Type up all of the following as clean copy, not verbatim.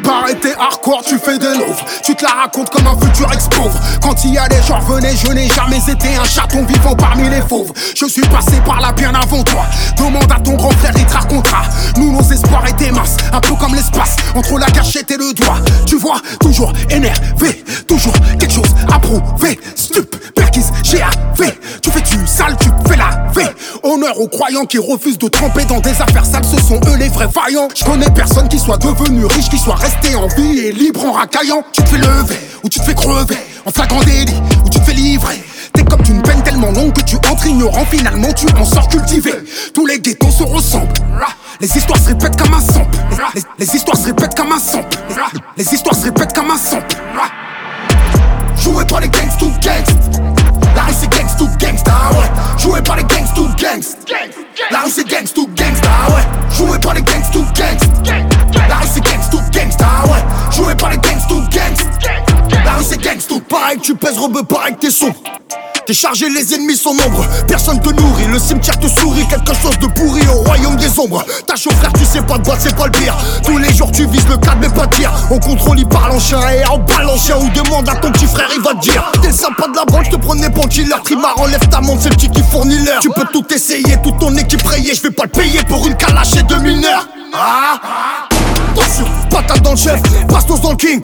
Pareil t'es hardcore, tu fais des louvres. Tu te la racontes comme un futur ex-pauvre. Quand il y a des gens revenaient, je n'ai jamais été un chaton vivant parmi les fauves. Je suis passé par là bien avant toi. Demande à ton grand frère, il te racontera. Nous nos espoirs étaient minces, un peu comme l'espace entre la gâchette et le doigt. Tu vois, toujours énervé, toujours quelque chose à prouver. Stup, perquise, GAV. Tu fais du sale, tu te fais laver. Honneur aux croyants qui refusent de tremper dans des affaires sales, ce sont eux les vrais vaillants. Je connais personne qui soit devenu riche, qui soit resté en vie et libre en racaillant. Tu te fais lever, ou tu te fais crever, en flagrant délit, ou tu te fais livrer. T'es comme d'une peine tellement longue que tu entres ignorant, finalement tu en sors cultivé. Tous les ghettos se ressemblent. Les histoires se répètent comme un sample. Les histoires se répètent comme un sample. Les histoires se répètent comme un sample. Joué par les gangs to gangs. La rue c'est gangs to gangsta, ouais. Joué par les gangs to gangs. La rue c'est gangs to gangsta, ouais. Joué par les gangs to gangs. La rue c'est gangs to gangsta, ouais. Joué par les gangs to gangs. La rue c'est gangs to. Pareil que tu pèses, rebeu, pareil que t'es sombre. T'es chargé, les ennemis sont nombreux. Personne te nourrit, le cimetière te sourit. Quelque chose de pourri au royaume des ombres. Tâche au frère, tu sais pas de boîte, c'est pas le pire. Tous les jours tu vises le cadre mais pas de tir. On contrôle, il parle en chien et en balle en chien. Ou demande à ton petit frère, il va te dire. T'es le sympa de la branche, te prenais pour le killer. Trimar, enlève ta montre, c'est le petit qui fournit l'heure. Tu peux tout essayer, toute ton équipe rayée. Je vais pas le payer pour une calache et 2 mineurs. Attention, patate dans le chef, bastos dans le king.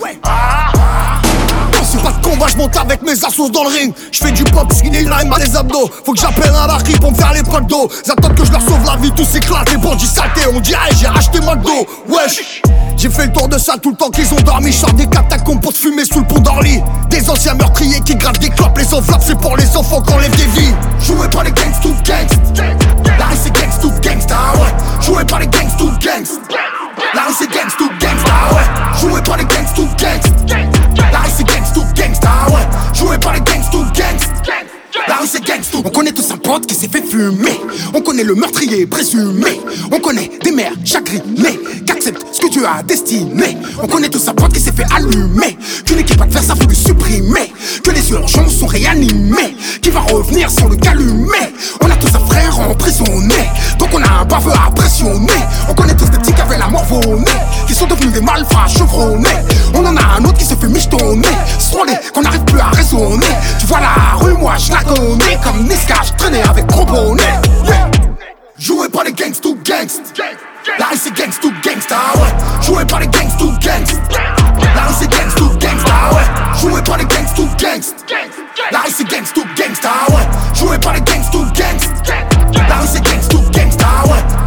Pas de combat, je monte avec mes assos dans le ring. Je fais du pop, skinny line, mal les abdos. Faut que j'appelle un larry pour me faire les potes d'eau. J'attends que je leur sauve la vie, tous s'éclatent. Les bandits saletés, on dirait j'ai racheté McDo. Wesh, j'ai fait le tour de salle tout le temps qu'ils ont dormi. J'sors des catacombes pour te fumer sous le pont d'Orly. Des anciens meurtriers qui grattent des clopes. Les enveloppes, c'est pour les enfants qu'on lève des vies. Joué par les gangs to gangs. La rue c'est gangs to gangsta, ouais. Joué par les gangs to gangs. La rue c'est gangs to gangsta, ouais. Joué par les gangs to gangs. La rue c'est gangs to gangsta, ouais. Joué par les gangs to gangs. La rue c'est gangs to. On connaît tous un pote qui s'est fait fumer. On connaît le meurtrier présumé. On connaît des mères chagrinées qui acceptent ce que Dieu a destiné. On connaît tous un pote qui s'est fait allumer. Qu'une équipe adverse a voulu supprimer. Que les urgences sont réanimées. Qui va revenir sans le calumer. On a tous un frère emprisonné. Donc on a un baveux à pressionner. On connaît tous des petits qui avaient la mort au nez, qui sont devenus des malfrats chevronnés. On en a un autre qui se fait michetonner, strolé, qu'on n'arrive plus à raisonner. Tu vois la rue, moi je la connais. Comme Niska, je traînais avec gros bonnet. Yeah. Joué par les gangs to gangs. La rue c'est gangs to gangsta, ouais. Joué par les gangs to gangs. La rue c'est gangs to gangsta, ouais. Joué par les gangs to gangs. La rue c'est gangs to gangsta, ouais. Joué par les gangs to gangs. La rue c'est gangs to gangsta, ouais.